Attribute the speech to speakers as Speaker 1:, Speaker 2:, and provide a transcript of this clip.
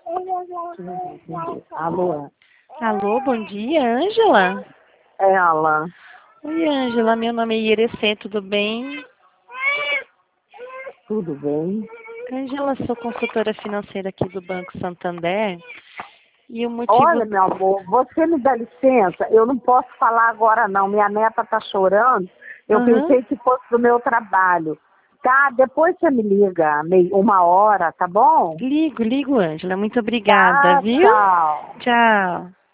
Speaker 1: Alô?
Speaker 2: Alô, bom dia, Ângela?
Speaker 1: É ela.
Speaker 2: Oi, Ângela, meu nome é Irecê, tudo bem?
Speaker 1: Tudo bem?
Speaker 2: Ângela, sou consultora financeira aqui do Banco Santander e o motivo...
Speaker 1: Olha, meu amor, você me dá licença? Eu não posso falar agora não. Minha neta tá chorando. Eu
Speaker 2: Aham.
Speaker 1: pensei que fosse do meu trabalho. Tá? Depois você me liga, uma hora, tá bom?
Speaker 2: Ligo, Ângela, muito obrigada,
Speaker 1: Tá,
Speaker 2: viu?
Speaker 1: tchau.
Speaker 2: Tchau.